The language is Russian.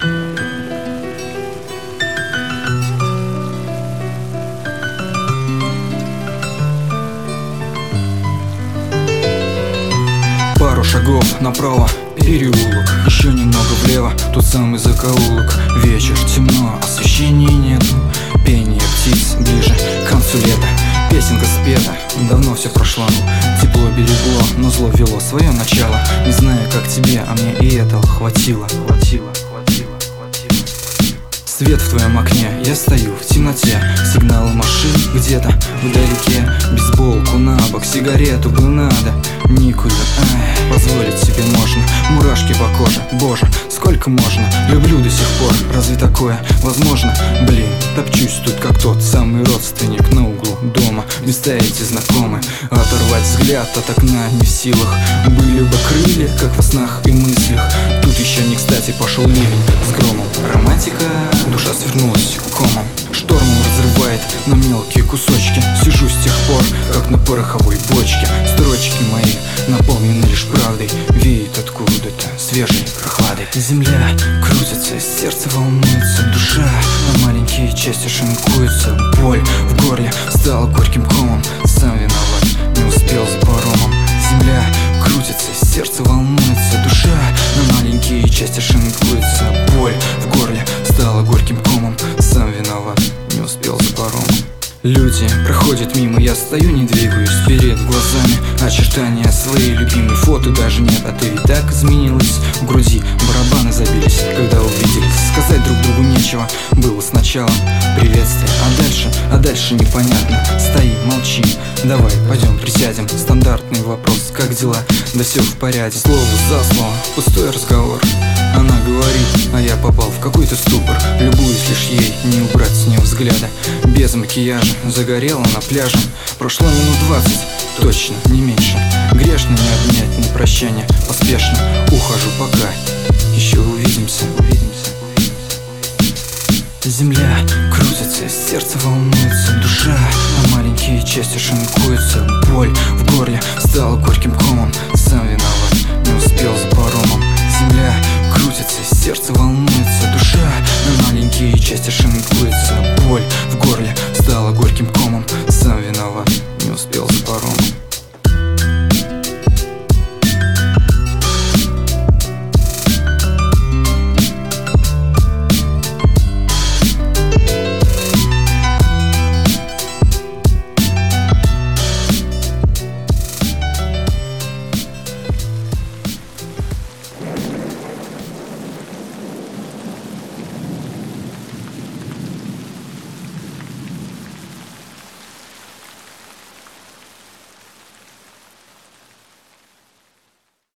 Пару шагов направо, переулок, еще немного влево, тот самый закоулок. Вечер, темно, освещения нету, пение птиц ближе к концу лета. Песенка спета, давно все прошло, тепло берегло, но зло вело свое начало. Не знаю, как тебе, а мне и этого хватило. Свет в твоем окне, я стою в темноте, сигналы машин где-то вдалеке. Бейсболку на бок, сигарету бы надо, никуда, позволить себе можно. Мурашки по коже, боже, сколько можно. Люблю до сих пор, разве такое возможно? Блин, топчусь тут как тот самый родственник на углу дома. Места эти знакомы, оторвать взгляд от окна не в силах. Были бы крылья, как во снах и мыслях. Тут еще не кстати пошел ливень с громом. Романтика, душа свернулась комом. Штормом разрывает на мелкие кусочки. Сижу с тех пор, как на пороховой бочке. Строчки мои наполнены лишь правдой, веет откуда-то свежей прохладой. Земля крутится, сердце волнуется, душа на маленькие части шинкуется. Боль в горле стала горьким комом, сам виноват, не успел за паромом. Земля крутится, сердце волнуется, душа на маленькие части шинкуется. Боль в горле стала горьким комом, сам виноват, не успел за паромом. Люди проходят мимо, я стою, не двигаюсь. Перед глазами очертания своей любимой. Фото даже нет, а ты ведь так изменилась. В груди барабаны забились, когда увиделись. Сказать друг другу нечего было сначала приветствие, а дальше непонятно. Стоим, молчим, давай пойдем присядем. Стандартный вопрос, как дела? Да все в порядке. Слово за слово, пустой разговор. Она говорит, а я попал в какой-то ступор. Любуюсь лишь ей, не убрать с нее взгляда. Без макияжа, загорела на пляже. Прошло минут 20, точно, не меньше. Грешно не обнять на прощание, поспешно ухожу пока. Еще увидимся. Земля крутится, сердце волнуется, душа на маленькие части шинкуется. Боль в горле стала горьким комом, сам виноват, не успел за паромом. Земля крутится, сердце волнуется, душа на маленькие части шинкуется. Боль